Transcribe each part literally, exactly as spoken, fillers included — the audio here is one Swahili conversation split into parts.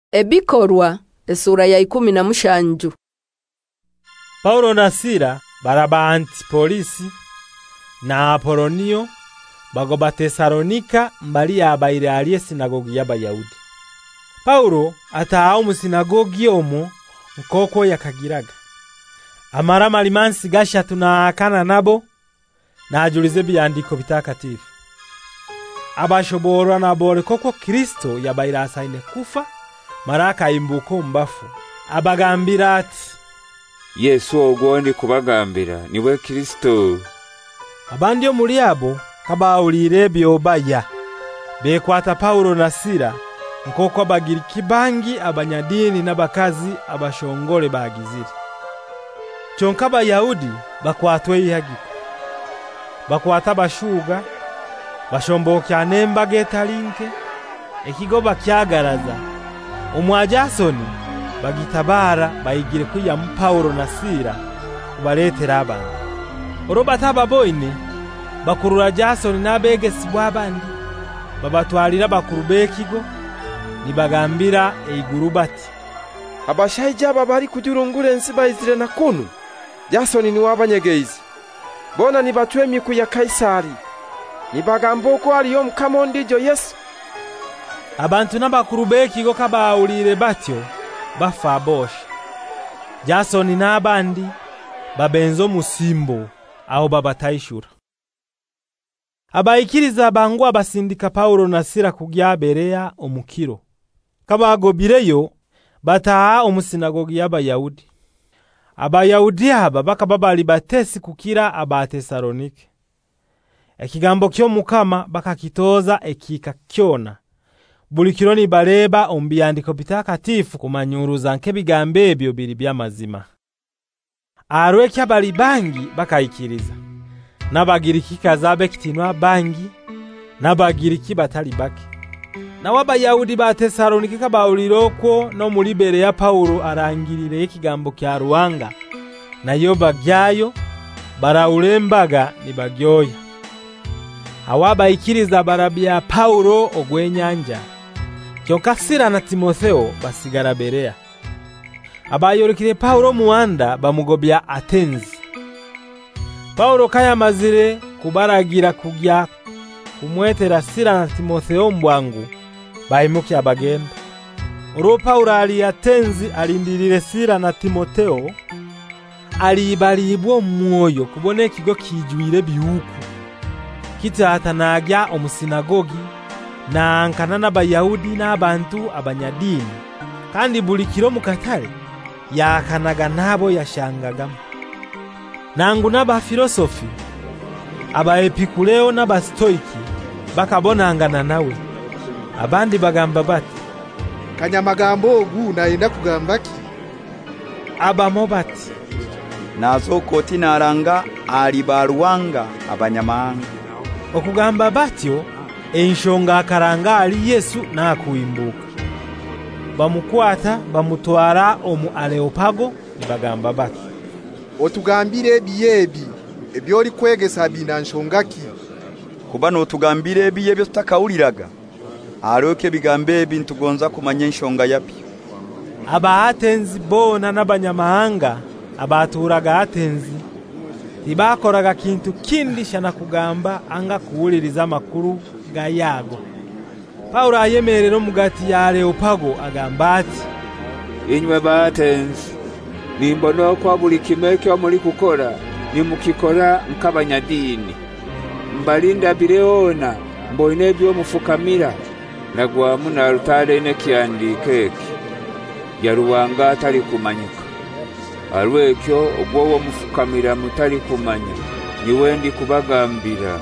Ebikorwa esura ya ikumi na mushanju. Paulo na Sila baraba Antipolisi na Apolonio bagoba Tesalonika mbali yabaire aliye sinagogi y'Abayahudi. Paulo ataha mu sinagogi omo nkoko yakagiraga. Amara malimansi gashatu na akana nabo najulize byandiko bitakatifu. Abashobora na bore koko Kristo yabaire asaine kufa maraka imbuko mbafu. Abagambira ati Yesu ogondi kubagambira niwe Kristo. Abandi muri abo kabawulire byobaya bekwata Paulo na Sila nkoko bagira kibangi abanyadini n'abakazi abashongole bagizire. Chonka Abayahudi bakwatwe ihagiko bakwata bashuga bashomboka nemba getalinke ekigoba kyagaraza omwajasoni bagitabara bayigire kuya mu Paulo na Sila kubaletera abantu. Orobata baboine bakurura Jasoni nabegesi bwabandi babatwalira bakuru bekigo nibagambira eiguru bati abashayija babari kujurungure ensi bayizire na kunu Jasoni ni wabanyegeizi bona nibatwemye kuya Kaisari nibagambo ko aliyo mukama ndijo Yesu. Abantu n'abakuru bekigo kabawulire batyo bafa bosha. Jasoni n'abandi babenzo musimbo aho babatayishura. Abayikiriza bangu abasindika Paulo na Sila kugya Berea omukiro. Kabagobireyo bataha omusinagogi y'Abayahudi. Abayahudi aba bakababali batesi kukira aba Tesalonike. Ekigambo kyo mukama bakakitoza ekika kyona. Buli kironi bareba ombiyandiko bitakatifu kumanyuruza nke bigambe ebyo biri byamazima. Arwe kyabali bangi bakayikiriza. Nabagiriki kazabe kitinwa bangi nabagiriki batali baki. Na w'Abayahudi ba Tesalonike kabawuliroko no muri Berea Paulo arangirire ekigambo kya Ruwanga nayo bagyayo barawulembaga nibagyoya. Awabayikiriza barabya Paulo ogwenyanja. Kyonka Sila na Timotheo basigara Berea. Abayorikire Paulo muanda bamugobya Atenzi. Paulo kaya mazire kubaragira kugya kumwetera Sila na Timotheo mbwangu bayimuki abagenda. Oro Paulo ali Atenzi alindirire Sila na Timotheo alibalibwo mwoyo kubone ekigo kijwire bihuku. Kitata nagya omusinagogi na ankana n'Abayahudi n'abantu abanyadini kandi buli kiro mukatale yakanaga nabo yashangagamo. Nangu n'aba filosofi aba Epikuleo n'aba Stoiki bakabonangana nawe. Abandi bagamba bati kanyamagambo ogu naenda kugambaki. Abamo bati nazo koti naranga ali baruwanga abanyamahanga. Okugamba batyo enshonga akaranga ali Yesu nakuimbuka. Bamukwata bamutwara omu Areopago nibagamba bati otugambire biyebi ebyoli kwegesa bina nshongaki. Kuba no tugambire biye byo tutakawuliraga aroke bigambe ebintu gonza kumanya enshonga yapi. Aba Atenzi bona n'abanyamahanga abaturaga Atenzi tibakoraga kintu kindi shana kugamba anga kuwuliriza amakuru ga yago. Paulo ayemerera mugati ya Areopago agamba ati inywe ba Atenzi nimbona kwa buli kimeke muri kukora nimukikora nk'abanyadini mbalinda bireona mboine byo mufukamira nagwa muna rutare ne kyandikeki ya Ruwanga atari kumanyika alwekyo ogwo mufukamira mutari kumanya niwe ndi kubagambira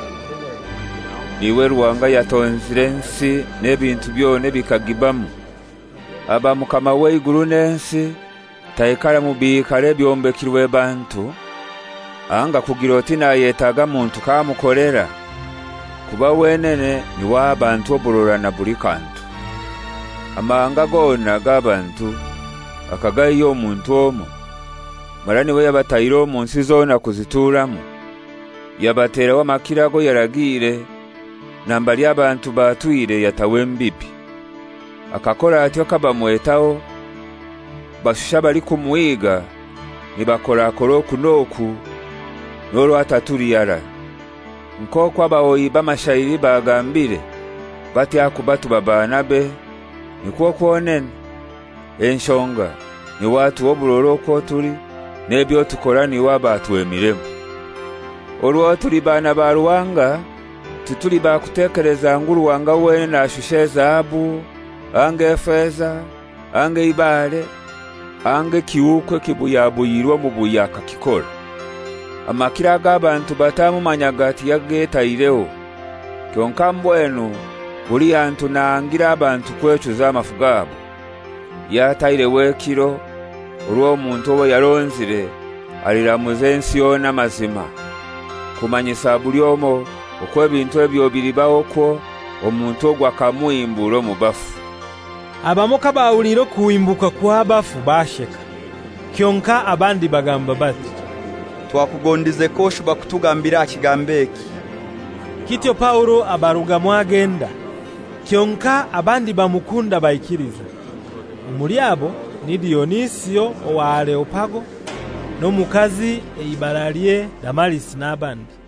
niwe Ruwanga yatonzire nsi n'ebintu byone bikagibamu aba mukama we iguru nensi taikara mubikare byombekirwe bantu anga kugiroti na yetaga muntu kamukorera kuba wenene ni wa bantu oburora na buli kantu amanga gona gabantu akagayo omuntu omo marani we yabatayiro munsi zona kuzituramu yabatera wa makirago yaragire nambali abantu batwire yatawe mbibi akakora atyo kabamwetaho bashusha bali kumuiga nibakora akoro kunoku noro atatuliyara nkoko abaoyi b'amashayiri bagambire bati akubatu babanabe nikuo kuonene enshonga ni watu obuloroko tuli nebyo tukora ni wabatu emiremu olwo tuli bana ba Ruwanga tutuli ba kutekereza nguru wanga wene na shushe zahabu ange feza ange ibale ange kiukwe kibuyabuyirwa mu buyaka kikora amakira g'abantu batamu manyagati yagetaireho kyonka mbwenu buli antu nangira abantu kwecuza amafugabo yatairewe kiro olwo omuntu obo yaronzire aliramuze ensi yona mazima kumanyisa buli omo okwebintu ebyo biribaho kwo omuntu ogwa kamuimbulo mu bafu abamoka bawuliro kuimbuka kwa bafu basheka kyonka abandi bagamba bati twakugondize kosho bakutugambira akigambeki kityo Paulo abaruga mwagenda kyonka abandi bamukunda bayikiriza muri abo ni Dionisio owa Areopago no mukazi eibaralie Damaris n'abandi